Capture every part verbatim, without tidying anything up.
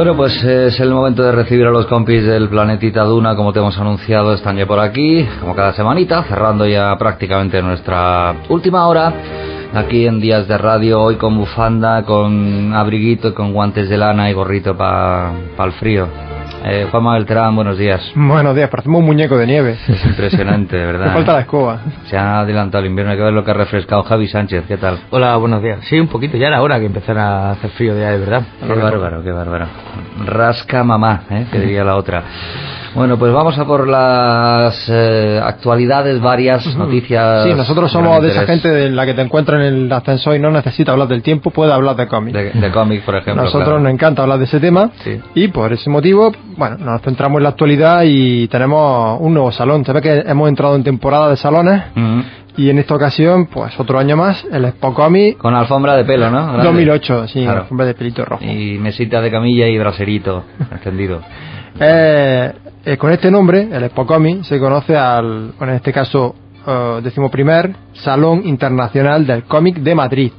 Bueno, pues es el momento de recibir a los compis del Planetita Duna, como te hemos anunciado, están ya por aquí, como cada semanita, cerrando ya prácticamente nuestra última hora, aquí en Días de Radio, hoy con bufanda, con abriguito, con guantes de lana y gorrito para pa el frío. Eh, Juanma Beltrán, buenos días. Buenos días, parecemos un muñeco de nieve. Es impresionante, de verdad. Me falta la escoba. Se ha adelantado el invierno, hay que ver lo que ha refrescado. Javi Sánchez, ¿qué tal? Hola, buenos días. Sí, un poquito, ya era hora que empezara a hacer frío ya, de verdad. Qué bárbaro, qué bárbaro. Rasca mamá, ¿eh? Que diría la otra. Bueno, pues vamos a por las eh, actualidades, varias noticias. Sí, nosotros somos de esa gente de la que te encuentra en el ascensor y no necesita hablar del tiempo, puede hablar de cómic. De, de cómic, por ejemplo. Nosotros claro. Nos encanta hablar de ese tema, sí. Y por ese motivo, bueno, nos centramos en la actualidad y tenemos un nuevo salón. Se ve que hemos entrado en temporada de salones. Uh-huh. Y en esta ocasión, pues otro año más, el Expo Comic. Con alfombra de pelo, ¿no? Grande. dos mil ocho, sí, claro. Alfombra de pelito rojo. Y mesita de camilla y braserito extendido. Eh, eh, con este nombre, el Expo Comic, se conoce al, bueno, en este caso, uh, decimoprimer Salón Internacional del Cómic de Madrid.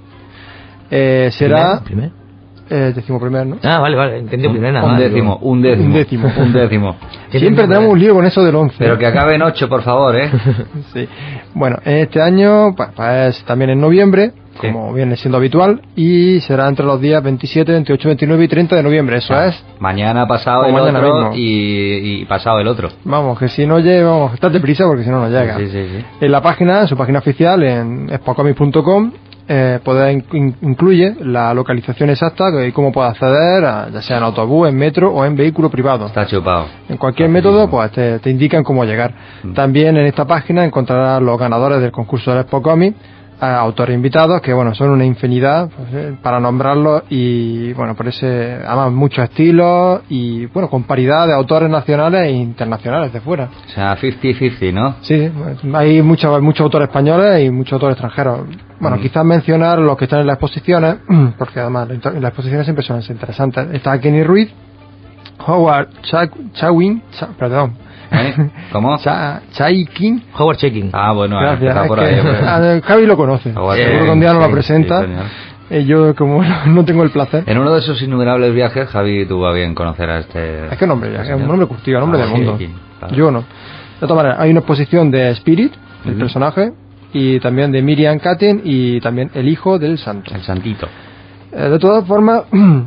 Eh, será... ¿Primer? ¿Primer? Eh, decimoprimer, ¿no? Ah, vale, vale, entendí primer nada un más. Décimo, un décimo, un décimo, un décimo. Siempre tenemos un lío con eso del once. Pero que acabe en ocho, por favor, ¿eh? Sí. Bueno, este año, pues, pues también en noviembre, sí. Como viene siendo habitual, y será entre los días veintisiete, veintiocho, veintinueve y treinta de noviembre, eso ah, es. Mañana pasado el mañana otro y, y pasado el otro. Vamos, que si no llega, vamos, estás deprisa porque si no no llega. Sí, sí, sí. En la página, en su página oficial, en expocomic punto com, eh, podéis in, incluye la localización exacta y cómo puedes acceder, a, ya sea en autobús, en metro o en vehículo privado. Está chupado. En cualquier Está método, pues te, te indican cómo llegar. Mm. También en esta página encontrarás los ganadores del concurso del Expo Comic, a autores invitados, que bueno, son una infinidad, pues, eh, para nombrarlos, y bueno, por ese, además muchos estilos y bueno, con paridad de autores nacionales e internacionales de fuera. O sea, cincuenta cincuenta, ¿no? Sí, hay muchos muchos autores españoles y muchos autores extranjeros. Bueno, mm. quizás mencionar los que están en las exposiciones, porque además las exposiciones siempre son interesantes. Está Kenny Ruiz, Howard Chawin, Cha, perdón, ¿Eh? ¿Cómo? Cha, Chaikin. Howard Chaikin. Ah, bueno, gracias. Está por es ahí. Que, Javi lo conoce. Howard Seguro que un día nos sí, lo presenta. Sí, eh, yo, como no tengo el placer. En uno de esos innumerables viajes, Javi tuvo a bien conocer a este. Es que nombre, ya, es un nombre curtido, nombre ah, del mundo. Chaikin, claro. Yo no. De todas maneras, hay una exposición de Spirit, el uh-huh. personaje, y también de Miriam Katten y también el hijo del santo. El santito. Eh, de todas formas,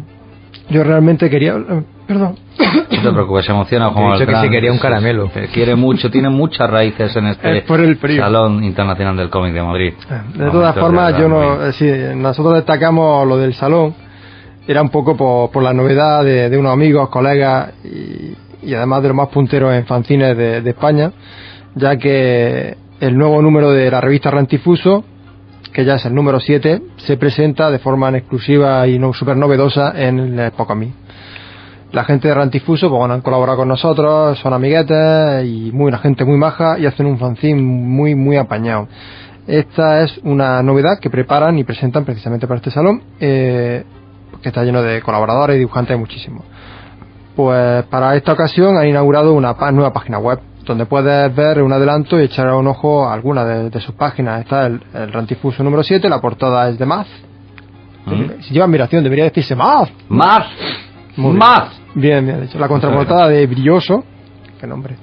yo realmente quería. Eh, perdón. No te preocupes, se emociona Juan Beltrán. Que sí quería un caramelo. Quiere mucho, tiene muchas raíces en este es por el Salón Internacional del Cómic de Madrid. De todas formas, yo no, eh, sí, nosotros destacamos lo del salón, era un poco por, por la novedad de, de unos amigos, colegas y, y además de los más punteros en fanzines de, de España, ya que el nuevo número de la revista Rantifuso, que ya es el número siete, se presenta de forma exclusiva y no súper novedosa en el Expo Comic. La gente de Rantifuso, pues bueno, han colaborado con nosotros, son amiguetes y muy, una gente muy maja y hacen un fanzine muy, muy apañado. Esta es una novedad que preparan y presentan precisamente para este salón, eh, que está lleno de colaboradores y dibujantes muchísimos. Pues para esta ocasión han inaugurado una nueva página web, donde puedes ver un adelanto y echar un ojo a alguna de, de sus páginas. Está el, el Rantifuso número siete, la portada es de Maz. ¿Mm? Si lleva admiración, debería decirse Maz. Maz. Maz. Bien, bien, de hecho. La contraportada de Brilloso, qué nombre.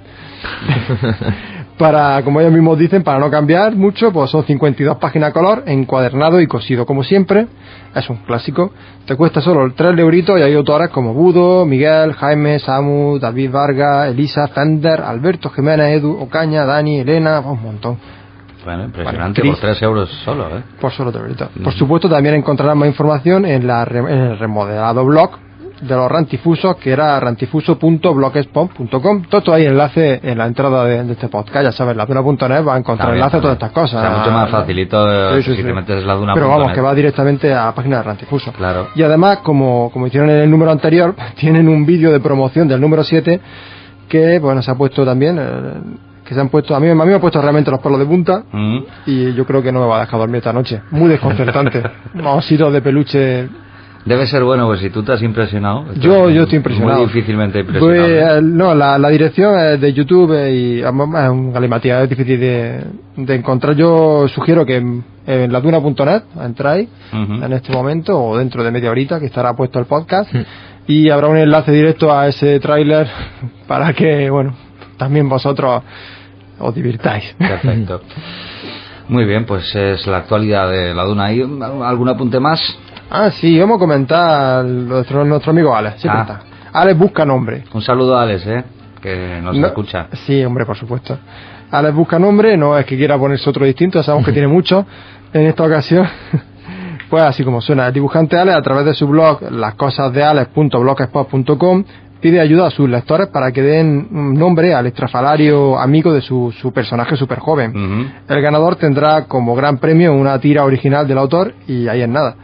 Para, como ellos mismos dicen, para no cambiar mucho, pues son cincuenta y dos páginas a color, encuadernado y cosido como siempre. Es un clásico. Te cuesta solo tres euritos y hay autores como Budo, Miguel, Jaime, Samu, David Vargas, Elisa, Fender, Alberto Jiménez, Edu, Ocaña, Dani, Elena, un montón. Bueno, impresionante, bueno, por tres euros solo, ¿eh? Por solo tres euritos. Mm. Por supuesto, también encontrarán más información en, la, en el remodelado blog de los Rantifusos, que era rantifuso punto blogspot punto com. Todo hay enlace en la entrada de, de este podcast, ya sabes, la duna punto net va a encontrar enlace a todas estas cosas. O sea, mucho más facilito sí, sí, si sí. te metes la duna. Pero vamos, que va directamente a la página de Rantifuso. Claro. Y además, como, como hicieron en el número anterior, tienen un vídeo de promoción del número siete que, bueno, se ha puesto también, eh, que se han puesto, a mí, a mí me ha puesto realmente los pelos de punta, mm. y yo creo que no me va a dejar dormir esta noche. Muy desconcertante. Ositos de peluche. Debe ser bueno, pues si tú te has impresionado. Yo, yo estoy impresionado. Muy difícilmente impresionado. Pues, no, la, la dirección es de YouTube y es un galimatías, es difícil de, de encontrar. Yo sugiero que en, en laduna punto net entráis uh-huh. en este momento o dentro de media horita que estará puesto el podcast. Uh-huh. y habrá un enlace directo a ese tráiler para que, bueno, también vosotros os divirtáis. Perfecto. Muy bien, pues es la actualidad de la Duna. ¿Hay algún apunte más? Ah, sí, vamos a comentar nuestro, nuestro amigo Alex. Sí, ah. Alex busca nombre. Un saludo a Alex, ¿eh? Que nos no, escucha. Sí, hombre, por supuesto. Alex busca nombre, no es que quiera ponerse otro distinto, sabemos que tiene mucho. En esta ocasión, pues así como suena, el dibujante Alex, a través de su blog, las cosas de alex punto blogspot punto com, pide ayuda a sus lectores para que den un nombre al estrafalario amigo de su, su personaje súper joven. Uh-huh. El ganador tendrá como gran premio una tira original del autor y ahí es nada.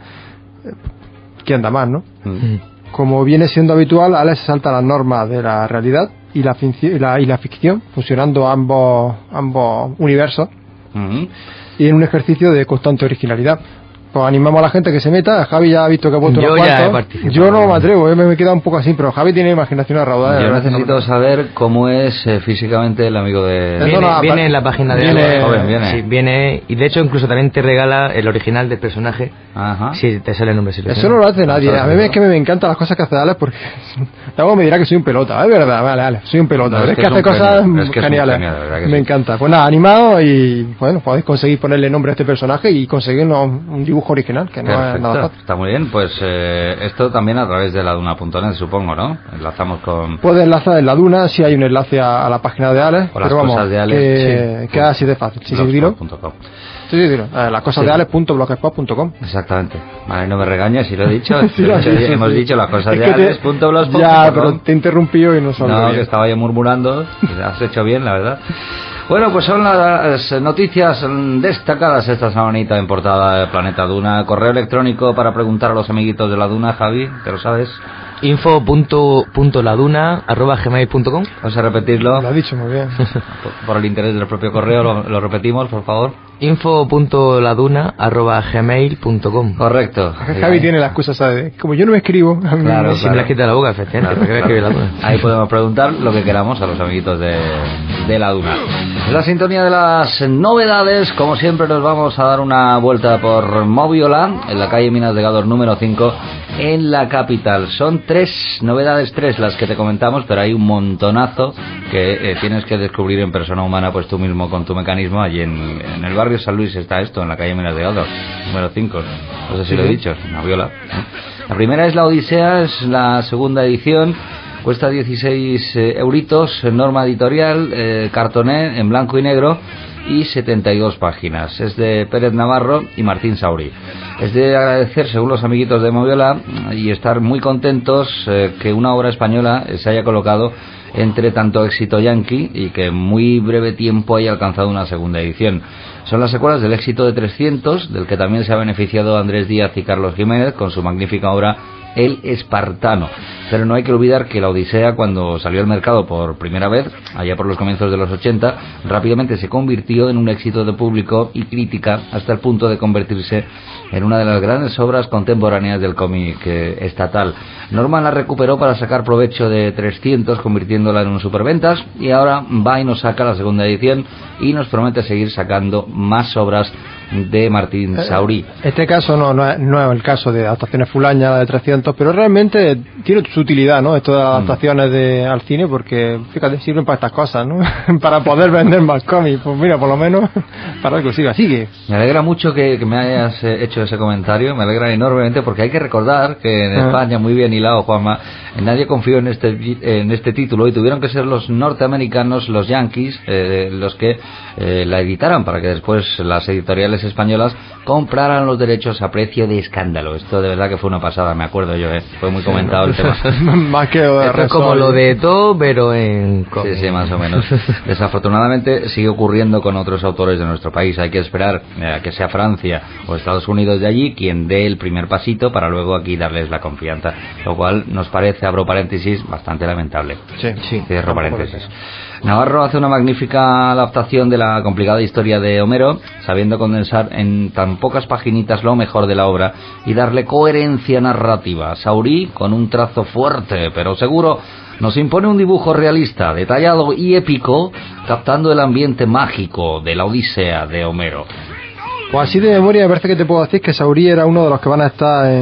¿Quién da más, no? Uh-huh. Como viene siendo habitual, Alex salta las normas de la realidad y la, finci- y la, y la ficción, fusionando ambos, ambos universos, uh-huh. y en un ejercicio de constante originalidad. Pues animamos a la gente que se meta. Javi ya ha visto que ha puesto unos cuantos. Yo no me atrevo, eh, me he quedado un poco así, pero Javi tiene imaginación arraudada. Yo necesito no saber cómo es eh, físicamente el amigo de... Viene, no, viene en la página de viene, joven, viene. Sí, viene, y de hecho incluso también te regala el original del personaje. Ajá. Si te sale el nombre. Si lo Eso no lo hace nadie. A mí es que me encantan las cosas que hace Alex porque luego me dirá que soy un pelota. Es verdad, vale, Alex, soy un pelota. No, es, es que, que hace es cosas genio, es que geniales. Genial, me sí. encanta. Pues nada, animado y bueno, podéis conseguir ponerle nombre a este personaje y conseguir un, un dibujo original que no Perfecto. es nada fácil. Está muy bien, pues eh, esto también a través de la Duna punto net, supongo, ¿no? Enlazamos con... Puedes enlazar en la Duna, si hay un enlace a, a la página de Alex, o pero las vamos, cosas de Alex, que, sí. que así de fácil. Sí, sí, dilo. Sí, sí, dilo. Eh, las cosas sí. de alex punto blogspot punto com. Exactamente. Vale, no me regañes si lo he dicho. sí, no, sí, sí, hemos sí. dicho las cosas es de alex punto blogspot punto com. Ya, pero te interrumpí y no solo. No, que estaba yo murmurando. Has hecho bien, la verdad. Bueno, pues son las noticias destacadas esta semanita en portada de Planeta Duna. Correo electrónico para preguntar a los amiguitos de la Duna, Javi, ¿te lo sabes? info punto laduna arroba gmail punto com. Vamos a repetirlo. Lo has dicho muy bien. Por, por el interés del propio correo, lo, lo repetimos, por favor. info punto laduna arroba gmail punto com. Correcto. Javi tiene la excusa, ¿sabes? Como yo no me escribo, a mí claro, me... Si me la quita la boca, efectivamente, claro, claro. La Duna. Ahí podemos preguntar lo que queramos a los amiguitos de, de la Duna. En la sintonía de las novedades, como siempre nos vamos a dar una vuelta por Moviola, en la calle Minas de Gador número cinco, en la capital. Son tres novedades, tres las que te comentamos, pero hay un montonazo que eh, tienes que descubrir en persona humana, pues tú mismo con tu mecanismo. Allí en, en el barrio San Luis está esto, en la calle Minas de Gador número cinco. No sé si lo he dicho, Moviola. La primera es la Odisea, es la segunda edición. Cuesta dieciséis eh, euritos, norma editorial, eh, cartoné en blanco y negro y setenta y dos páginas. Es de Pérez Navarro y Martín Saurí. Es de agradecer, según los amiguitos de Moviola, y estar muy contentos eh, que una obra española se haya colocado entre tanto éxito yanqui y que en muy breve tiempo haya alcanzado una segunda edición. Son las secuelas del éxito de trescientos, del que también se ha beneficiado Andrés Díaz y Carlos Jiménez con su magnífica obra El Espartano. Pero no hay que olvidar que la Odisea, cuando salió al mercado por primera vez, allá por los comienzos de los ochenta, rápidamente se convirtió en un éxito de público y crítica, hasta el punto de convertirse en una de las grandes obras contemporáneas del cómic eh, estatal. Norman la recuperó para sacar provecho de trescientos, convirtiéndola en un superventas, y ahora va y nos saca la segunda edición y nos promete seguir sacando más obras de Martín Saurí. Este caso no, no, es, no es el caso de adaptaciones fulañas, la de trescientos, pero realmente tiene su utilidad, ¿no? Esto de adaptaciones de, al cine, porque, fíjate, sirven para estas cosas, ¿no? Para poder vender más cómics. Pues mira, por lo menos, para algo siga. Sigue. Me alegra mucho que, que me hayas hecho ese comentario, me alegra enormemente, porque hay que recordar que en ah. España, muy bien hilado, Juanma, nadie confió en este en este título y tuvieron que ser los norteamericanos, los yankees, eh, los que eh, la editaran, para que después las editoriales españolas compraran los derechos a precio de escándalo. Esto de verdad que fue una pasada, me acuerdo yo, ¿eh? Fue muy comentado el tema. Más que esto es como lo de todo, pero en... Sí, sí, más o menos. Desafortunadamente sigue ocurriendo con otros autores de nuestro país. Hay que esperar a que sea Francia o Estados Unidos de allí quien dé el primer pasito para luego aquí darles la confianza, lo cual nos parece, abro paréntesis, bastante lamentable. Sí, sí. Cierro paréntesis. Navarro hace una magnífica adaptación de la complicada historia de Homero, sabiendo condensar en tan pocas paginitas lo mejor de la obra y darle coherencia narrativa. Saurí, con un trazo fuerte pero seguro, nos impone un dibujo realista, detallado y épico, captando el ambiente mágico de la Odisea de Homero. Pues así de memoria me parece que te puedo decir que Saurí era uno de los que van a estar en,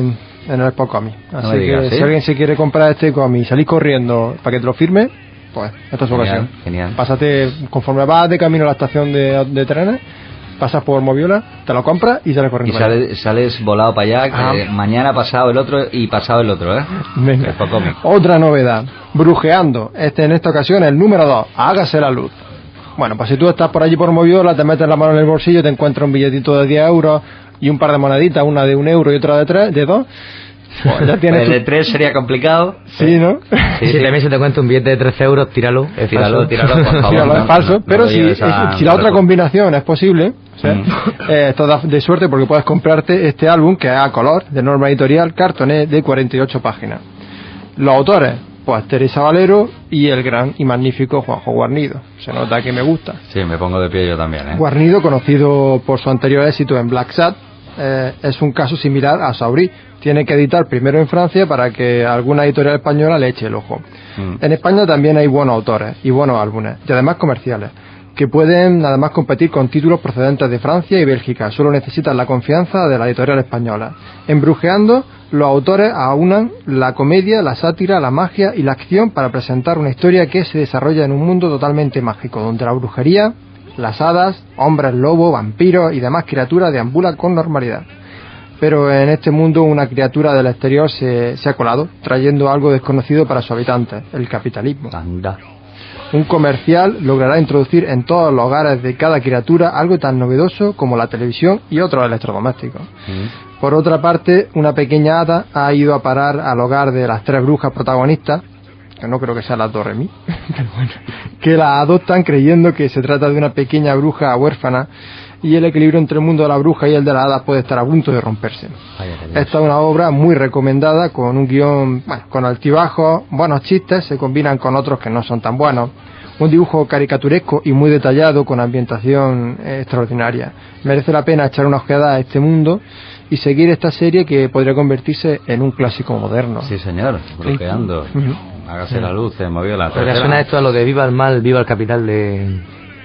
en el Spot Comics. Así No que digas, ¿sí? si alguien se quiere comprar este cómic y salir corriendo para que te lo firme, pues esta es su Genial, ocasión. genial. Pásate, conforme vas de camino a la estación de, de trenes, pasas por Moviola, te lo compras y sales Y corriendo. para allá. sales, sales volado para allá, Ah. que mañana pasado el otro y pasado el otro, ¿eh? Venga. El Spot Comics. Otra novedad, Brujeando. Este en esta ocasión el número dos, Hágase la luz. Bueno, pues si tú estás por allí por Moviola, te metes la mano en el bolsillo, te encuentras un billetito de diez euros y un par de moneditas, una de un euro y otra de tres, de dos. Pues ya tienes El tu- de tres sería complicado. Sí, ¿no? Sí, si también se te cuenta un billete de trece euros, tíralo. Es Tíralo, falso. tíralo, por favor. Tíralo, no, es falso, no, no pero lo si, lleves a- si la otra combinación es posible, o sea, Mm. eh, esto da de suerte porque puedes comprarte este álbum que es a color, de Norma Editorial, cartoné de cuarenta y ocho páginas. Los autores, pues Teresa Valero y el gran y magnífico Juanjo Guarnido. Se nota que me gusta. Sí, me pongo de pie yo también, ¿eh? Guarnido, conocido por su anterior éxito en Black Sat, eh, es un caso similar a Saurí. Tiene que editar primero en Francia para que alguna editorial española le eche el ojo. Mm. En España también hay buenos autores y buenos álbumes, y además comerciales, que pueden además competir con títulos procedentes de Francia y Bélgica. Solo necesitan la confianza de la editorial española. En Brujeando, los autores aunan la comedia, la sátira, la magia y la acción para presentar una historia que se desarrolla en un mundo totalmente mágico, donde la brujería, las hadas, hombres lobo, vampiros y demás criaturas deambulan con normalidad. Pero en este mundo una criatura del exterior se, se ha colado, trayendo algo desconocido para sus habitantes, el capitalismo. Anda. Un comercial logrará introducir en todos los hogares de cada criatura algo tan novedoso como la televisión y otros electrodomésticos. Mm. Por otra parte, una pequeña hada ha ido a parar al hogar de las tres brujas protagonistas, que no creo que sea la Torre Mí, pero bueno, que la adoptan creyendo que se trata de una pequeña bruja huérfana y el equilibrio entre el mundo de la bruja y el de la hada puede estar a punto de romperse. Vaya, vaya. Esta es una obra muy recomendada, con un guión, bueno, con altibajos, buenos chistes, se combinan con otros que no son tan buenos. Un dibujo caricaturesco y muy detallado, con ambientación eh, extraordinaria. Merece la pena echar una ojeada a este mundo y seguir esta serie que podría convertirse en un clásico moderno. Sí, señor, bloqueando. Ujú. Hágase la luz, se movió la Pero le suena esto a lo de viva el mal, viva el capital de,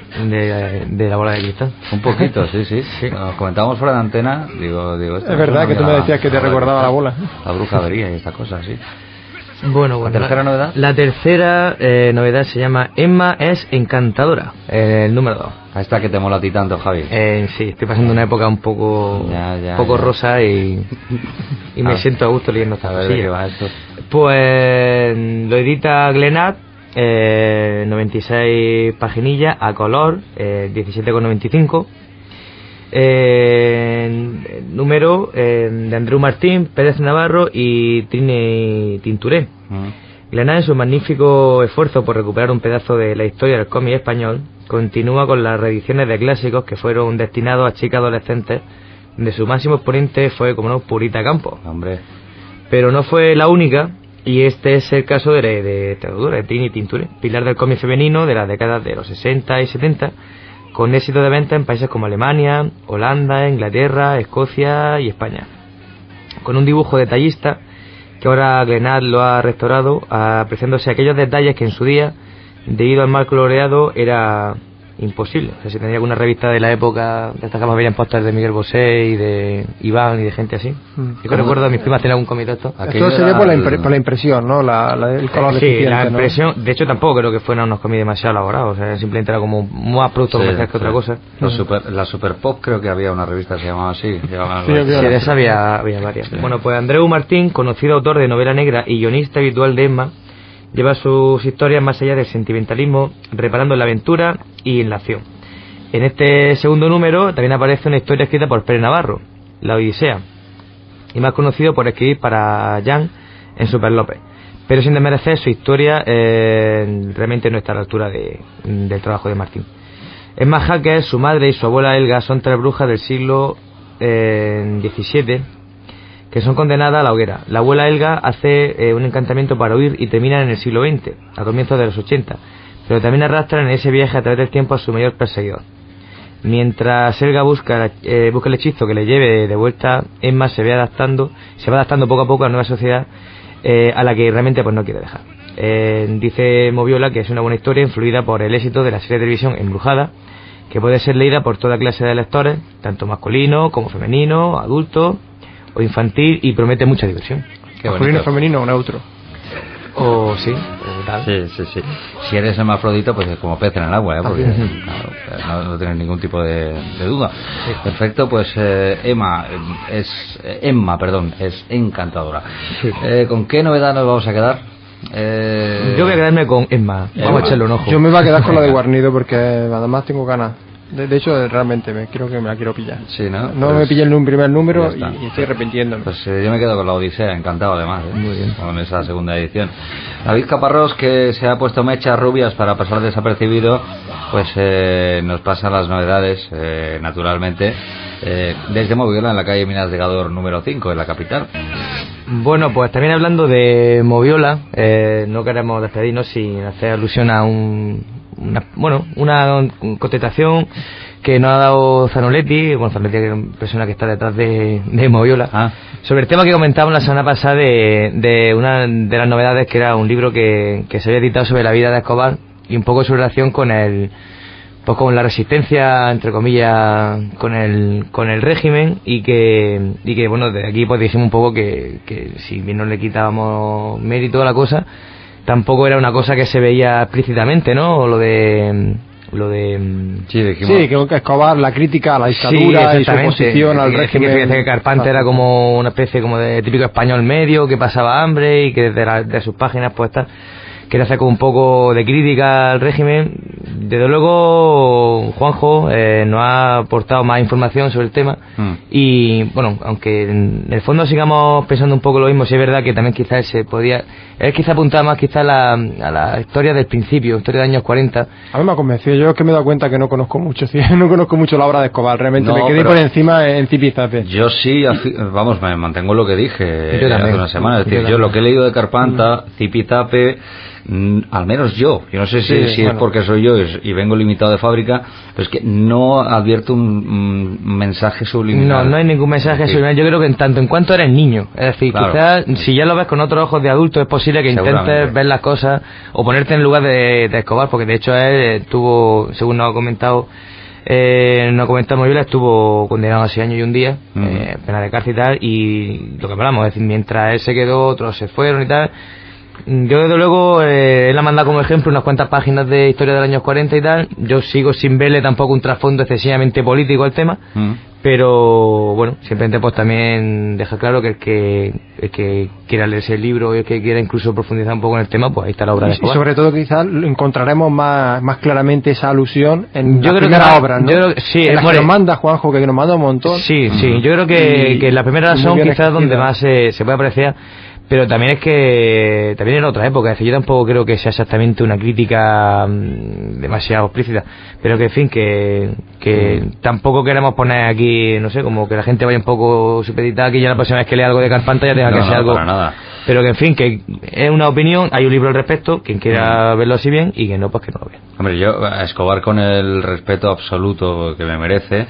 de, de la bola de cristal. Un poquito, sí, sí. Nos comentábamos fuera de antena, digo, digo esto Es me verdad suena que tú a me la- decías que te a recordaba la bola. La brujería y estas cosas, sí. Bueno, bueno, ¿La tercera novedad? La tercera eh, novedad se llama Emma es encantadora, eh, el número dos. A esta que te mola a ti tanto, Javi. Eh, sí, estoy pasando una época un poco Ya, ya, poco ya. rosa y, y me Ah. siento a gusto leyendo esta A ver de cosilla. qué va esto. Pues lo edita Glenat, eh, noventa y seis paginillas a color, eh, diecisiete con noventa y cinco. Eh, número eh, de Andreu Martín, Pérez Navarro y Trini Tinturé. Mm. Glenat, en su magnífico esfuerzo por recuperar un pedazo de la historia del cómic español, continúa con las reediciones de clásicos que fueron destinados a chicas adolescentes, de su máximo exponente fue, como no, Purita Campos. Hombre, Pero no fue la única, y este es el caso de, de esta autora, de Trini Tinturé, pilar del cómic femenino de las décadas de los sesenta y setenta, con éxito de venta en países como Alemania, Holanda, Inglaterra, Escocia y España. Con un dibujo detallista que ahora Glenat lo ha restaurado, apreciándose aquellos detalles que en su día, debido al mal coloreado, era imposible. O sea, si tendría alguna revista de la época, destacamos veían pósters de Miguel Bosé y de Iván y de gente así. Mm. Yo que recuerdo a mis primas tenían algún cómic de esto. Aquello Esto sería era por la, el- impre- por la impresión, ¿no? La, la- el color Sí, deficiente, la ¿no? impresión, de hecho tampoco creo que fueran unos cómics demasiado elaborados, o sea, simplemente era como más producto Sí, comercial que otra sí. cosa. Los super, la Super Pop creo que había una revista que se llamaba así. llamaban Sí, algo había así. Sí, de esa había, había varias. Bueno, pues Andreu Martín, conocido autor de novela negra y guionista habitual de Emma, lleva sus historias más allá del sentimentalismo, reparando en la aventura y en la acción. En este segundo número también aparece una historia escrita por Pérez Navarro, La Odisea, y más conocido por escribir para Jan en Super López. Pero sin desmerecer, su historia eh, realmente no está a la altura de, del trabajo de Martín. Emma Hacker, su madre y su abuela Elga son tres brujas del siglo eh, diecisiete que son condenadas a la hoguera. La abuela Elga hace eh, un encantamiento para huir y terminan en el siglo veinte, a comienzos de los ochenta, pero también arrastran en ese viaje a través del tiempo a su mayor perseguidor. Mientras Elga busca, eh, busca el hechizo que le lleve de vuelta, Emma se va adaptando, se va adaptando poco a poco a la nueva sociedad eh, a la que realmente pues no quiere dejar. Eh, dice Moviola que es una buena historia influida por el éxito de la serie de televisión Embrujada, que puede ser leída por toda clase de lectores, tanto masculino como femenino, adultos o infantil y promete mucha diversión. Masculino, femenino o neutro. O sí, tal. Sí, sí, sí. Si eres hermafrodita, pues es como pez en el agua, ¿eh? Porque claro, no, no tienes ningún tipo de, de duda. Sí. Perfecto, pues eh, Emma es eh, Emma, perdón, es encantadora. Sí. Eh, ¿Con qué novedad nos vamos a quedar? Eh... Yo voy a quedarme con Emma. Vamos Emma. a echarle un ojo. Yo me voy a quedar con la de Guarnido porque además tengo ganas. De, de hecho, realmente me creo que me la quiero pillar. Sí, ¿no? No pues me pillé el primer número y, y estoy arrepintiéndome. Pues eh, yo me quedo con la Odisea, encantado además, ¿eh? Muy bien. Con esa segunda edición. David Caparrós, que se ha puesto mechas rubias para pasar desapercibido, pues eh, nos pasan las novedades, eh, naturalmente, eh, desde Moviola, en la calle Minas de Gador número cinco, en la capital. Bueno, pues también hablando de Moviola, eh, no queremos despedirnos sin hacer alusión a un... Una, bueno, una contestación que nos ha dado Zanoletti, bueno, Zanoletti es una persona que está detrás de, de Moviola, ah. sobre el tema que comentábamos la semana pasada de, de una de las novedades, que era un libro que, que se había editado sobre la vida de Escobar y un poco su relación con el, pues con la resistencia, entre comillas, con el, con el régimen, y que, y que bueno, de aquí pues dijimos un poco que, que si bien no le quitábamos mérito a la cosa, tampoco era una cosa que se veía explícitamente, ¿no? Lo de... Lo de... Sí, dijimos... sí, que Escobar, la crítica a la dictadura sí, y su oposición al régimen... Que, que, que Carpante era como una especie como de típico español medio, que pasaba hambre y que desde la, de sus páginas pues tal... Quiere hacer como un poco de crítica al régimen. Desde luego, Juanjo eh, nos ha aportado más información sobre el tema. Mm. Y bueno, aunque en el fondo sigamos pensando un poco lo mismo, sí es verdad que también quizás se podía. Él quizá apuntaba más quizá a la, a la historia del principio, historia de años cuarenta. A mí me ha convencido. Yo es que me he dado cuenta que no conozco mucho, ¿sí? no conozco mucho la obra de Escobar. Realmente no, me quedé por encima en Zipizape. Yo sí, vamos, me mantengo lo que dije yo hace una semana. Es decir, yo, yo lo que he leído de Carpanta, mm. Zipizape. Mm, al menos yo, yo no sé si, sí, si bueno. es porque soy yo y vengo limitado de fábrica, pero es que no advierto un, un mensaje subliminal. No, no hay ningún mensaje sí. subliminal. Yo creo que en tanto en cuanto eres niño, es decir, claro. quizás si ya lo ves con otros ojos de adulto, es posible que intentes ver las cosas o ponerte en lugar de, de Escobar, porque de hecho él estuvo, según nos ha comentado, eh, nos ha comentado Moviola, estuvo condenado a seis años y un día, uh-huh. eh, pena de cárcel y tal, y lo que hablamos, es decir, mientras él se quedó, otros se fueron y tal. Yo desde luego, eh, él ha mandado como ejemplo unas cuantas páginas de historia de los años cuarenta y tal. Yo sigo sin verle tampoco un trasfondo excesivamente político al tema, mm. pero bueno, simplemente pues también deja claro que el que, el que quiera leerse el libro y el que quiera incluso profundizar un poco en el tema, pues ahí está la obra de Escobar. Y sobre todo quizás encontraremos más, más claramente esa alusión en yo la creo primera que, obra, ¿no? Yo creo que, sí, en la que nos manda Juanjo, que nos manda un montón. Sí, sí, yo creo que, y, que la primera son quizás donde más se, se puede apreciar. Pero también es que también en otra época, es decir, yo tampoco creo que sea exactamente una crítica mmm, demasiado explícita, pero que en fin, que, que mm. tampoco queremos poner aquí, no sé, como que la gente vaya un poco supeditada, que ya la próxima vez que lea algo de Carpanta ya tenga no, que ser no, algo, para nada. Pero que en fin, que es una opinión, hay un libro al respecto, quien quiera mm. verlo así bien, y que no, pues que no lo vea. Hombre, yo a Escobar, con el respeto absoluto que me merece,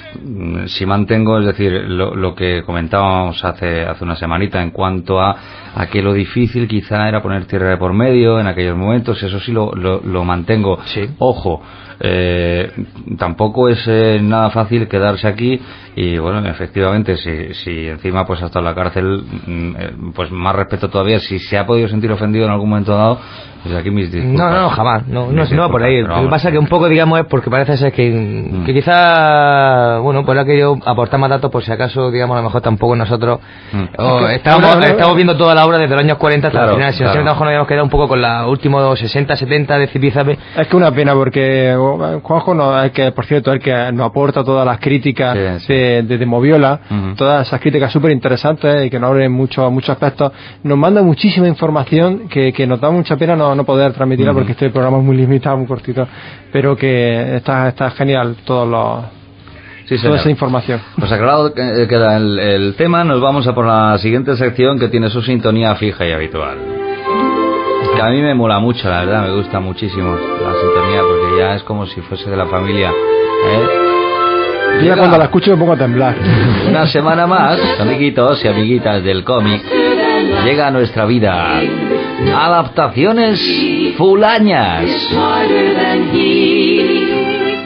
si mantengo, es decir, lo, lo que comentábamos hace hace una semanita en cuanto a, a que lo difícil quizá era poner tierra de por medio en aquellos momentos, eso sí lo, lo, lo mantengo. Sí. Ojo, eh, tampoco es eh, nada fácil quedarse aquí y bueno, efectivamente, si, si encima pues hasta la cárcel, pues más respeto todavía, si se ha podido sentir ofendido en algún momento dado, pues aquí mis disculpas. No, no, jamás, no, no, no va por ahí. Lo que pasa es que un poco, digamos, es porque parece ser que, mm. que quizá, bueno, pues ha querido aportar más datos por si acaso, digamos, a lo mejor tampoco nosotros mm. oh, estamos, no, no, estamos viendo toda la obra desde los años cuarenta hasta claro, el final, si claro. nos habíamos quedado un poco con los últimos sesenta, setenta de Zipizape. Es que una pena porque Juanjo, no, es que, por cierto, el que nos aporta todas las críticas sí, sí. de, de, de Moviola, uh-huh. todas esas críticas súper interesantes y que nos abren muchos muchos aspectos, nos manda muchísima información que, que nos da mucha pena no, no poder transmitirla uh-huh. porque este programa es muy limitado, muy cortito, pero que está, está genial todos los sí, toda esa información. Pues aclarado que queda el, el tema, nos vamos a por la siguiente sección que tiene su sintonía fija y habitual. Que a mí me mola mucho, la verdad, me gusta muchísimo la sintonía porque ya es como si fuese de la familia, ¿eh? Yo ya cuando la escucho me pongo a temblar. Una semana más, amiguitos y amiguitas del cómic, llega a nuestra vida Adaptaciones Fulañas.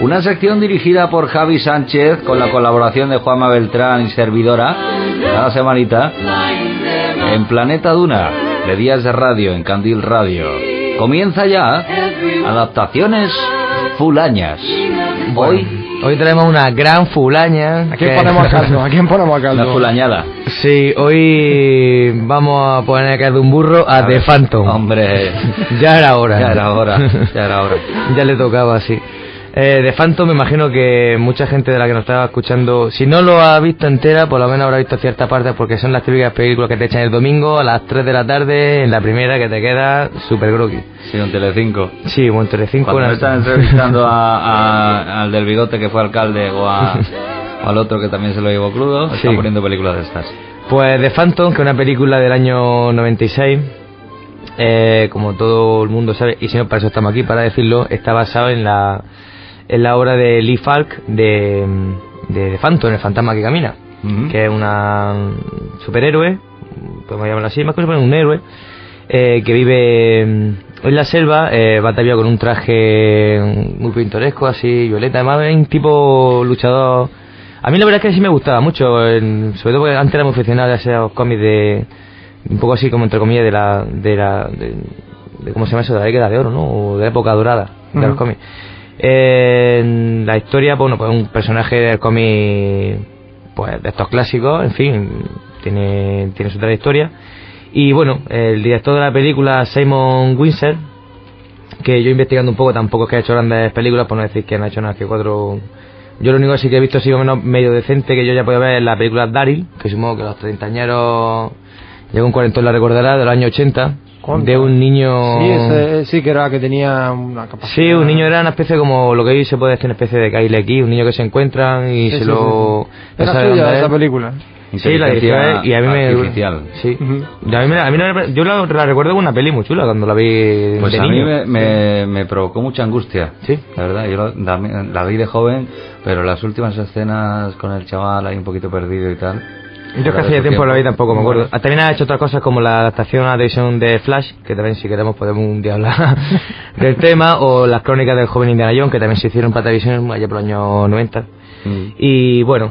Una sección dirigida por Javi Sánchez con la colaboración de Juanma Beltrán y servidora cada semanita en Planeta Duna de Días de Radio en Candil Radio. Comienza ya Adaptaciones Fulañas. Hoy Hoy tenemos una gran fulaña. ¿A quién que... ponemos a caldo? ¿A quién ponemos a caldo? Una fulañada. Sí, hoy vamos a poner a caer de un burro a, a The Phantom. Hombre, ya era hora. Ya era hora, ya era hora. Ya le tocaba, sí. Eh, The Phantom, me imagino que mucha gente de la que nos estaba escuchando, si no lo ha visto entera, por lo menos habrá visto cierta parte, porque son las típicas películas que te echan el domingo a las tres de la tarde, en la primera, que te queda súper groggy. Sí, un Telecinco. Sí, un Telecinco. Cuando me están entrevistando a, a, al del bigote que fue alcalde o, a, o al otro que también se lo llevó crudo, sí. Están poniendo películas de estas. Pues The Phantom, que es una película del año noventa y seis, eh, como todo el mundo sabe, y si no, para eso estamos aquí, para decirlo, está basado en la... es la obra de Lee Falk de, de, de Phantom, el fantasma que camina, uh-huh. que es una superhéroe, podemos llamarlo así, más que un héroe, eh, que vive en la selva, eh, batalla con un traje muy pintoresco, así, violeta, además es un tipo luchador. A mí la verdad es que sí me gustaba mucho, en, sobre todo porque antes era muy aficionado a esos cómics de, un poco así como entre comillas, de la, de la, de, de ¿cómo se llama eso? De la década de oro, ¿no? O de la época dorada de uh-huh. los cómics. En la historia, bueno, pues un personaje del cómic, pues de estos clásicos, en fin, tiene, tiene su trayectoria. Y bueno, el director de la película, Simon Windsor, que yo investigando un poco, tampoco es que ha hecho grandes películas, por no decir que no ha hecho nada que cuatro. Yo lo único que sí que he visto, así o menos medio decente, que yo ya puedo ver, es la película Daryl, que supongo que los treintañeros, llegó un cuarentón, la recordará, del año ochenta. De un niño... Sí, ese, sí, que era que tenía una capacidad... Sí, un niño era una especie como lo que hoy se puede decir, una especie de Kyle aquí, un niño que se encuentran y sí, se sí, lo... Sí. Era suya esa película. Sí, la dije y a mí me... Artificial. Sí. Uh-huh. Y a mí, me, a mí me, yo la, la recuerdo como una peli muy chula cuando la vi pues de a niño. Mí me, me, me provocó mucha angustia. Sí. La verdad, yo la, la, la vi de joven, pero las últimas escenas con el chaval ahí un poquito perdido y tal... Yo es que hacía tiempo la vi tampoco me acuerdo. También ha hecho otras cosas como la adaptación a la televisión de Flash, que también si queremos podemos un día hablar del tema, o las crónicas del joven Indiana Jones, que también se hicieron para televisión allá por los años noventa. Mm. Y bueno,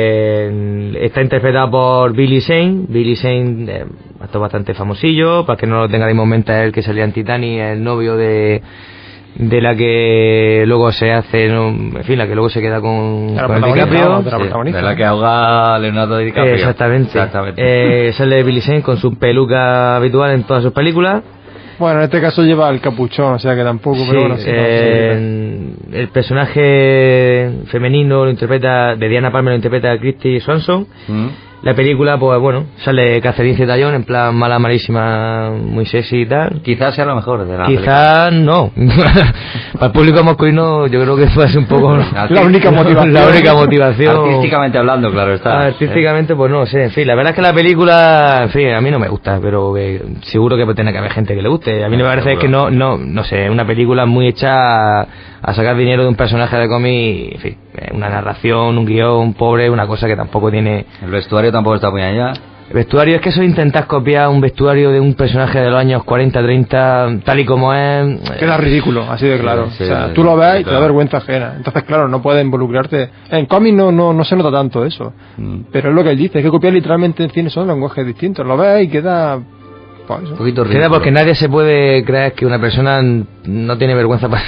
eh, está interpretada por Billy Zane. Billy Zane, eh, actor bastante famosillo, para que no lo tengáis en mente, es el que salía en Titanic, el novio de... de la que luego se hace, no, en fin, la que luego se queda con, con el DiCaprio, de la, sí, de la que ahoga Leonardo DiCaprio. Exactamente, Exactamente. Eh, sale Billy Zane con su peluca habitual en todas sus películas. Bueno, en este caso lleva el capuchón, o sea que tampoco, sí, pero bueno, sí, eh, no, el personaje femenino lo interpreta, de Diana Palmer lo interpreta Christy Swanson. Mm. La película, pues bueno, sale Catherine Zeta-Jones en plan mala, malísima, muy sexy y tal. Quizás sea lo mejor de la Quizás película. No. Para el público masculino yo creo que fue un poco la única motivación. La única motivación. Artísticamente hablando, claro está. Artísticamente, ¿eh? Pues no sé, en fin, la verdad es que la película, en fin, a mí no me gusta, pero eh, seguro que tiene que haber gente que le guste. A mí me parece que no, no, no sé, una película muy hecha a, a sacar dinero de un personaje de cómic, en fin, una narración, un guión pobre, una cosa que tampoco tiene... El vestuario tampoco está muy allá. El vestuario es que eso intentas copiar un vestuario de un personaje de los años cuarenta, treinta, tal y como es... Queda ridículo, así de claro. Sí, sí, o sea, sí, tú lo ves sí, y te da vergüenza ajena. Entonces, claro, no puedes involucrarte. En cómic no, no, no se nota tanto eso. Mm. Pero es lo que él dice, es que copiar literalmente en cine son lenguajes distintos. Lo ves y queda... Pues un poquito ridículo. Queda porque nadie se puede creer que una persona no tiene vergüenza para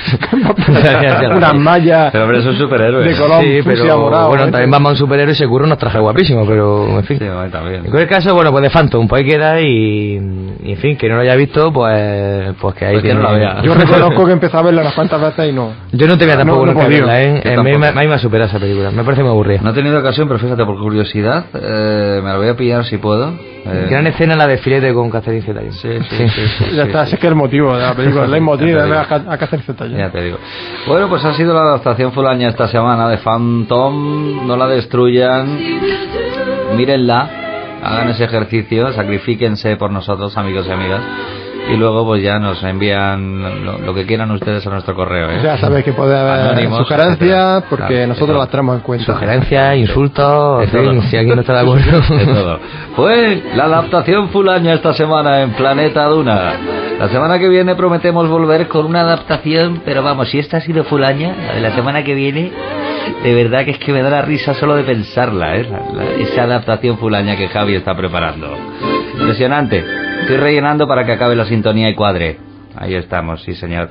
unas mallas pero hombre, son superhéroes de color sí, pero morado, bueno, ¿eh? También vamos a un superhéroe y se curra unos trajes guapísimos, pero en fin. Sí, también. En cualquier caso, bueno, pues de Phantom, pues ahí queda y, y en fin, que no lo haya visto, pues pues que ahí pues tiene. Que no la vea. Yo reconozco que empecé a verla unas cuantas veces y no. Yo no te veía tampoco no, nunca no verla, ¿eh? A mí me, me ha superado esa película, me parece muy aburrida. No he tenido ocasión, pero fíjate, por curiosidad, eh, me la voy a pillar si puedo. Eh. Gran escena la de filete con Catherine Zeta-Jones. Sí, sí, sí, sí, ya está, sí, es que el motivo de la película, el leitmotiv de ver a Catherine Zeta-Jones. Ya te digo. Bueno, pues ha sido la adaptación fulaña esta semana de Phantom. No la destruyan, mírenla, hagan ese ejercicio, sacrifíquense por nosotros, amigos y amigas, y luego pues ya nos envían lo, lo que quieran ustedes a nuestro correo, ¿eh? Ya sabéis que puede haber Anónimos, sugerencias porque claro, nosotros las tenemos en cuenta. Sugerencias, insultos, en fin, si alguien no está de acuerdo. De todo. Fue la adaptación fulaña esta semana en Planeta Duna. La semana que viene prometemos volver con una adaptación, pero vamos, si esta ha sido fulaña, la de la semana que viene, de verdad que es que me da la risa solo de pensarla, ¿eh? La, la, esa adaptación fulaña que Javi está preparando. Impresionante. Estoy rellenando para que acabe la sintonía y cuadre. Ahí estamos, sí señor.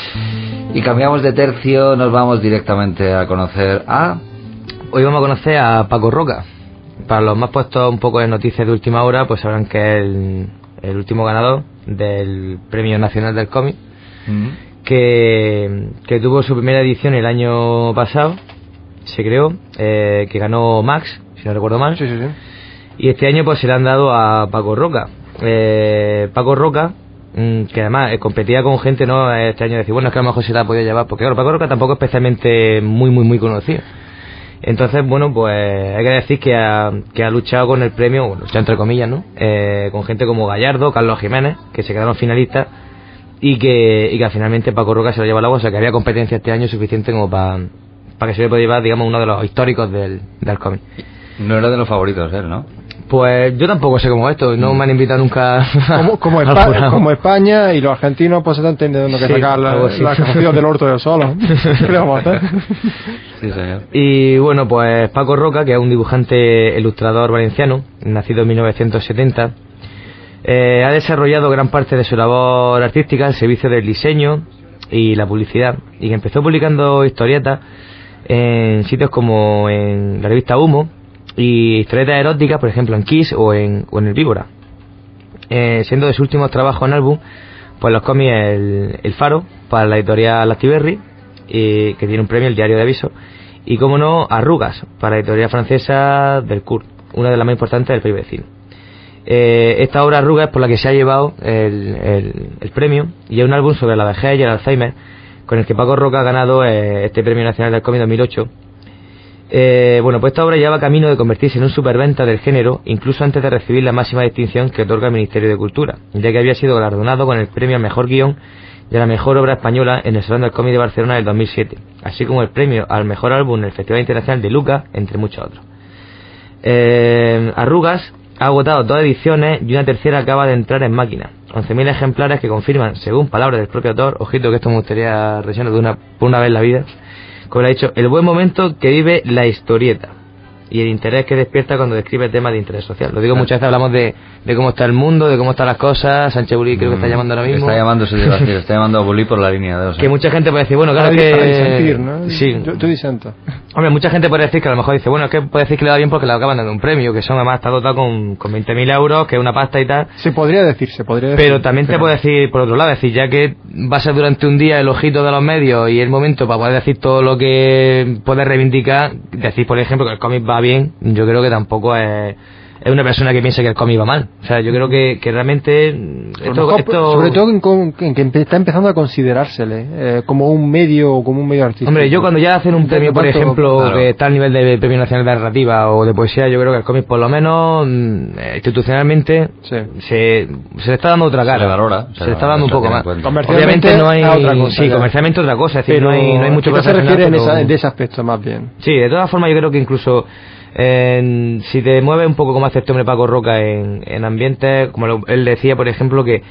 Y cambiamos de tercio, nos vamos directamente a conocer a... Hoy vamos a conocer a Paco Roca. Para los más puestos un poco en noticias de última hora, pues sabrán que es el, el último ganador del Premio Nacional del Cómic, mm. que, que tuvo su primera edición el año pasado, se creó, eh, que ganó Max, si no recuerdo mal. Sí, sí, sí. Y este año pues se le han dado a Paco Roca. Eh, Paco Roca, mmm, que además eh, competía con gente, ¿no? Este año decir, bueno, es que a lo mejor se la ha podido llevar, porque claro, Paco Roca tampoco es especialmente muy, muy, muy conocido. Entonces, bueno, pues hay que decir que ha, que ha luchado con el premio, bueno, luchado entre comillas, ¿no? Eh, con gente como Gallardo, Carlos Jiménez, que se quedaron finalistas, y que, y que finalmente Paco Roca se lo lleva al agua, o sea que había competencia este año suficiente como para, para que se le pueda llevar, digamos, uno de los históricos del, del cómic. No era de los favoritos él, ¿no? Pues yo tampoco sé cómo esto, no me han invitado nunca. Como, como, Espa como España y los argentinos pues se están teniendo que sí, sacar la, la canción del orto del solo. ¿Qué le vamos a hacer? Sí, señor. Y bueno, pues Paco Roca, que es un dibujante ilustrador valenciano, nacido en mil novecientos setenta, eh, ha desarrollado gran parte de su labor artística al servicio del diseño y la publicidad, y que empezó publicando historietas en sitios como en la revista Humo, y historietas eróticas, por ejemplo en Kiss o en, o en el Víbora, eh, siendo de sus últimos trabajos en álbum pues los cómics el, el Faro para la editorial Lactiberri, eh, que tiene un premio, el Diario de Aviso, y como no Arrugas para la editorial francesa del Delcourt, una de las más importantes del país vecino. Eh, esta obra Arrugas es por la que se ha llevado el, el, el premio, y es un álbum sobre la vejez y el Alzheimer con el que Paco Roca ha ganado eh, este Premio Nacional del Cómic dos mil ocho. Eh, bueno, pues esta obra lleva camino de convertirse en un superventa del género, incluso antes de recibir la máxima distinción que otorga el Ministerio de Cultura, ya que había sido galardonado con el premio al mejor guión y a la mejor obra española en el Salón del Cómic de Barcelona del dos mil siete, así como el premio al mejor álbum en el Festival Internacional de Lucca, entre muchos otros. Eh, Arrugas ha agotado dos ediciones y una tercera acaba de entrar en máquina. once mil ejemplares que confirman, según palabras del propio autor, ojito que esto me gustaría reseñarlo de una, por una vez en la vida, como le ha dicho, el buen momento que vive la historieta y el interés que despierta cuando describe temas de interés social. Lo digo, muchas veces hablamos de, de cómo está el mundo, de cómo están las cosas. Sánchez Bulí creo que está llamando ahora mismo. Está llamando, se decir, está llamando a Bulí por la línea de dos. Que mucha gente puede decir, bueno, claro que... Para disentir, ¿no? Sí. Yo, yo disento. Hombre, mucha gente puede decir que a lo mejor dice, bueno, es que puede decir que le da bien porque le acaban dando un premio, que son además está dotado con, con veinte mil euros, que es una pasta y tal. Se podría decir, se podría decir. Pero también pero... te puede decir, por otro lado, decir, ya que va a ser durante un día el ojito de los medios y el momento para poder decir todo lo que puedes reivindicar, decir, por ejemplo, que el cómic va bien, yo creo que tampoco es, es una persona que piensa que el cómic va mal. O sea, yo creo que, que realmente esto, mejor, esto... sobre todo en, en que está empezando a considerársele eh, como un medio o como un medio artístico. Hombre, yo cuando ya hacen un premio, por ejemplo, claro, que está al nivel de Premio Nacional de Narrativa o de Poesía, yo creo que el cómic por lo menos institucionalmente sí. se, se le está dando otra cara. Se le valora. Se, se le está dando un poco más. Comercialmente no hay otra cosa, sí, ya. comercialmente otra cosa, es decir, no hay, no hay mucho que se refiere en esa, de ese aspecto más bien. Sí, de todas formas yo creo que incluso En, si te mueves un poco como hace este hombre Paco Roca en, en ambientes, como lo, él decía, por ejemplo, que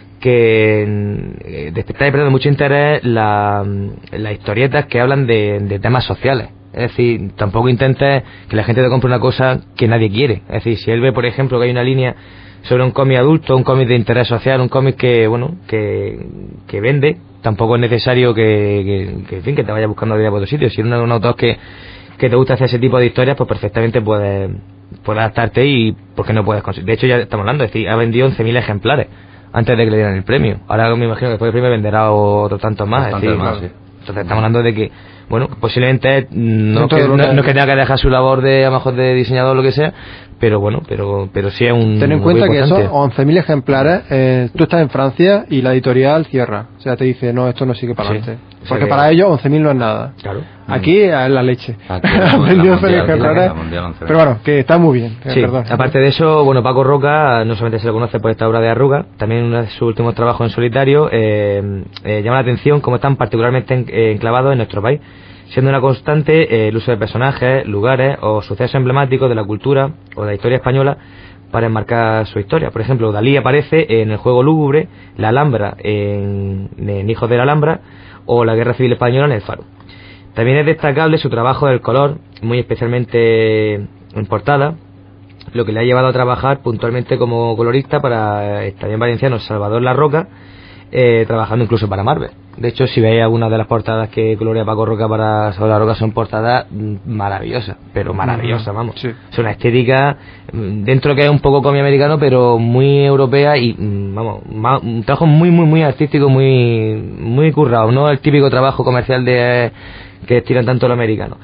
que eh, está perdiendo mucho interés las la historietas que hablan de, de temas sociales. Es decir, tampoco intentes que la gente te compre una cosa que nadie quiere. Es decir, si él ve, por ejemplo, que hay una línea sobre un cómic adulto, un cómic de interés social, un cómic que, bueno, que, que vende, tampoco es necesario que, que, que, en fin, que te vayas buscando vida por otro sitio. Si eres un, un autor que que te gusta hacer ese tipo de historias, pues perfectamente puedes, puedes adaptarte y porque no puedes conseguir. De hecho, ya estamos hablando, es decir, ha vendido once mil ejemplares antes de que le dieran el premio. Ahora me imagino que después del premio venderá otros tantos más. Es decir, más sí. Entonces estamos hablando de que, bueno, posiblemente no, que, no, no es que tenga que dejar su labor de a lo mejor de diseñador o lo que sea, pero bueno, pero pero sí es un... Ten en cuenta que esos once mil ejemplares, eh, tú estás en Francia y la editorial cierra, o sea, te dice, no, esto no sigue para Sí. adelante. O sea Porque que- para ellos once mil no es nada. Claro. Aquí es la leche. Aquí, Han la vendido mundial, once mil aquí la- ejemplares. la mundial once mil. Pero bueno, que está muy bien. Sí, perdón. aparte de eso, bueno, Paco Roca no solamente se le conoce por esta obra de Arruga, también uno de sus últimos trabajos en solitario eh, eh, llama la atención cómo están particularmente en- eh, enclavados en nuestro país, siendo una constante eh, el uso de personajes, lugares o sucesos emblemáticos de la cultura o de la historia española para enmarcar su historia. Por ejemplo, Dalí aparece en el juego lúgubre, La Alhambra en, en Hijos de la Alhambra o la Guerra Civil Española en El Faro. También es destacable su trabajo del color, muy especialmente en portada, lo que le ha llevado a trabajar puntualmente como colorista para el también valenciano Salvador La Roca, eh, trabajando incluso para Marvel. De hecho, si veis algunas de las portadas que colorea Paco Roca para Salvador La Roca, son portadas mm, maravillosas, pero maravillosas, vamos. Sí. Es una estética, mm, dentro que es un poco cómic americano, pero muy europea y, mm, vamos, ma- un trabajo muy, muy, muy artístico, muy muy currado, no el típico trabajo comercial de que estiran tanto los americanos.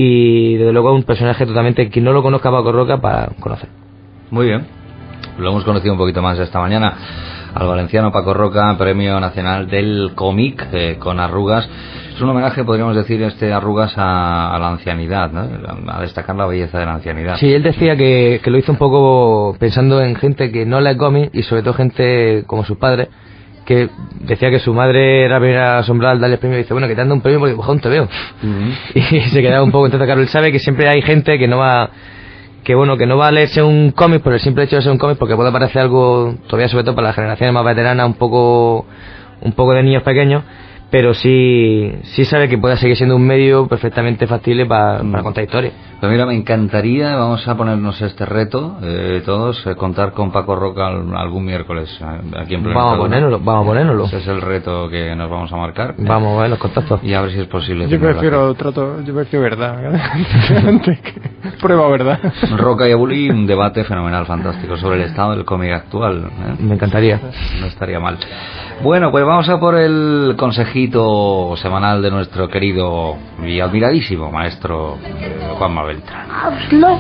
Y desde luego un personaje totalmente, quien no lo conozca a Paco Roca, para conocer. Muy bien. Lo hemos conocido un poquito más esta mañana al valenciano Paco Roca, Premio Nacional del Cómic eh, con Arrugas. Es un homenaje, podríamos decir, este Arrugas a, a la ancianidad, ¿no? A destacar la belleza de la ancianidad. Sí, él decía que, que lo hizo un poco pensando en gente que no lee cómic y sobre todo gente como sus padres, que decía que su madre era la primera asombrada al darle el premio y dice, bueno, que te han dado un premio porque dibujado te veo. Ujú. Y se quedaba un poco, entonces claro, él sabe que siempre hay gente que no va, que bueno, que no va a leerse un cómic por el simple hecho de ser un cómic, porque puede parecer algo, todavía sobre todo para las generaciones más veteranas, un poco un poco de niños pequeños, pero sí sí sabe que puede seguir siendo un medio perfectamente factible para, para contar historias. Pues mira, me encantaría, vamos a ponernos este reto, eh, todos, eh, contar con Paco Roca al- algún miércoles eh, aquí en Planeta Vamos a Luna. ponérnoslo, vamos a ponérnoslo. Ese es el reto que nos vamos a marcar. Vamos a ver los contactos. Y a ver si es posible. Yo tenerlo prefiero trato, yo prefiero verdad. Antes que prueba verdad. aquí. Roca y Abuli, un debate fenomenal, fantástico, sobre el estado del cómic actual. ¿eh? Me encantaría. No estaría mal. Bueno, pues vamos a por el consejito semanal de nuestro querido y admiradísimo maestro eh, Juanma Beltrán. Hazlo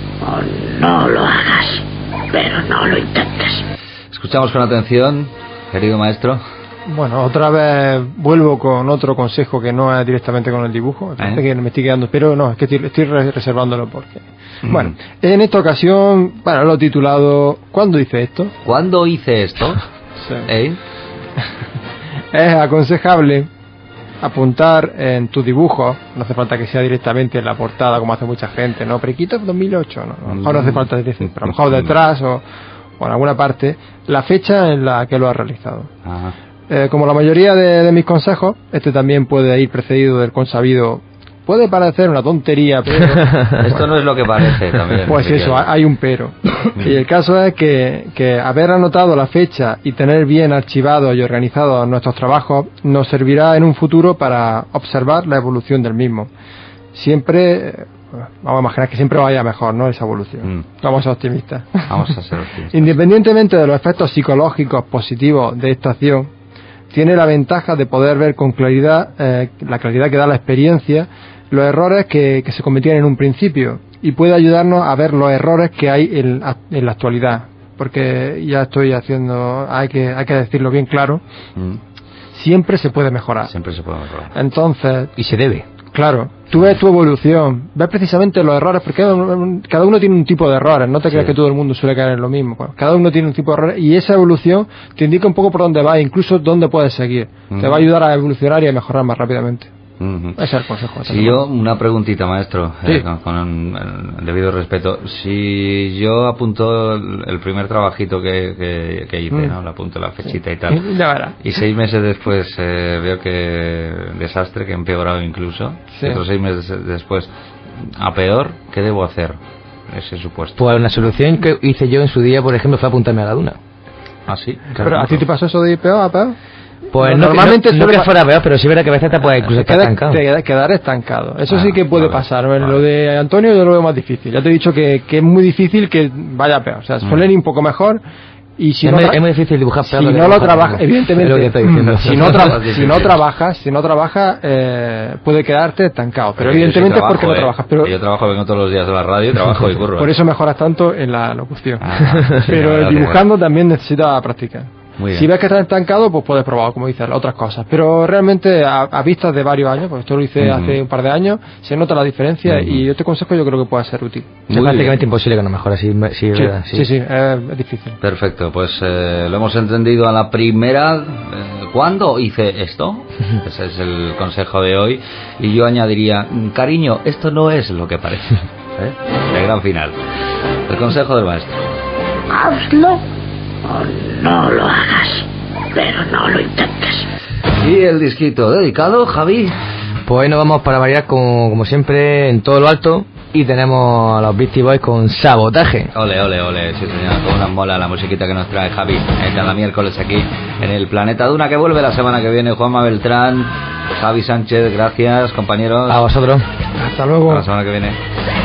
o no lo hagas, pero no lo intentes. Escuchamos con atención, querido maestro. Bueno, otra vez vuelvo con otro consejo que no es directamente con el dibujo. Me parece ¿Eh? que me estoy quedando, pero no, es que estoy, estoy re- reservándolo porque. Mm. Bueno, en esta ocasión, bueno, lo he titulado ¿Cuándo hice esto? ¿Cuándo hice esto? Sí. ¿Eh? Es aconsejable apuntar en tu dibujo, no hace falta que sea directamente en la portada como hace mucha gente, ¿no? Periquito dos mil ocho, ¿no? A lo mejor no hace falta decir, pero a lo mejor detrás o, o en alguna parte, la fecha en la que lo has realizado. Ajá. Eh, como la mayoría de, de mis consejos, este también puede ir precedido del consabido. Puede parecer una tontería, pero... Esto no es lo que parece también. Pues eso, hay un pero. Y el caso es que, que haber anotado la fecha y tener bien archivados y organizados nuestros trabajos nos servirá en un futuro para observar la evolución del mismo. Siempre, eh, vamos a imaginar que siempre vaya mejor, ¿no? Esa evolución. Mm. Vamos a ser optimistas. Vamos a ser optimistas. Independientemente de los efectos psicológicos positivos de esta acción, tiene la ventaja de poder ver con claridad, eh, la claridad que da la experiencia, los errores que, que se cometían en un principio, y puede ayudarnos a ver los errores que hay en, en la actualidad, porque ya estoy haciendo, hay que, hay que decirlo bien claro, Mm. siempre se puede mejorar. Siempre se puede mejorar. Entonces, Y se debe. claro, tú ves tu evolución, ves precisamente los errores, porque cada uno tiene un tipo de errores, no te creas Sí. que todo el mundo suele caer en lo mismo. Pues, cada uno tiene un tipo de errores y esa evolución te indica un poco por dónde vas, incluso dónde puedes seguir. Ujú. Te va a ayudar a evolucionar y a mejorar más rápidamente. Ujú. Ese es el consejo. Si yo, una preguntita, maestro, Sí. eh, con, con el debido respeto. Si yo apunto el, el primer trabajito que, que, que hice, Mm. ¿no? Le apunto la fechita y tal. Ya verás. Y seis meses después eh, veo que desastre, que he empeorado incluso. Sí. Y otros seis meses después, a peor, ¿qué debo hacer? Ese supuesto. Pues una solución que hice yo en su día, por ejemplo, fue apuntarme a la duna. ¿Ah, sí? Pero ¿a ti te pasó eso de ir peor a peor? Pues No, no, normalmente no, no suele que pa- fuera peor, pero sí verá que a veces te puedes incluso estar Queda- estancado. te- quedar estancado. Eso Ah, sí que puede vale, pasar. vale. Lo de Antonio yo lo veo más difícil. Ya te he dicho que, que es muy difícil que vaya peor. O sea, suelen ir un poco mejor Y si es, no muy, tra- es muy difícil dibujar si no lo trabajas, evidentemente, lo que estoy diciendo. si no, tra- si no trabajas, si no trabajas, eh, puede quedarte estancado. Pero, pero evidentemente trabajo, es porque eh. no trabajas. Pero yo trabajo, vengo todos los días de la radio y trabajo y curro. Por eso mejoras tanto en la locución. Ah, pero claro, dibujando claro. también necesitas práctica. Muy bien. Si ves que estás estancado, pues puedes probar, como dices, otras cosas. Pero realmente, a, a vistas de varios años, pues esto lo hice Uh-huh. hace un par de años, se nota la diferencia Uh-huh. y este consejo yo creo que puede ser útil. Es prácticamente imposible que no mejore, sí, sí, Sí, verdad, sí. sí, sí, es, es difícil. Perfecto, pues eh, lo hemos entendido a la primera. Eh, ¿Cuándo hice esto? Ese es el consejo de hoy. Y yo añadiría, cariño, esto no es lo que parece. ¿Eh? El gran final. El consejo del maestro. Hazlo o no lo hagas, pero no lo intentes. Y el disquito dedicado, Javi. Pues hoy nos vamos para variar como, como siempre en todo lo alto y tenemos a los Beastie Boys con Sabotaje. Ole, ole, ole, sí señor, con una mola la musiquita que nos trae Javi, eh, cada miércoles aquí en el Planeta Duna, que vuelve la semana que viene. Juanma Beltrán, Javi Sánchez, gracias compañeros. A vosotros. Hasta luego. Hasta la semana que viene.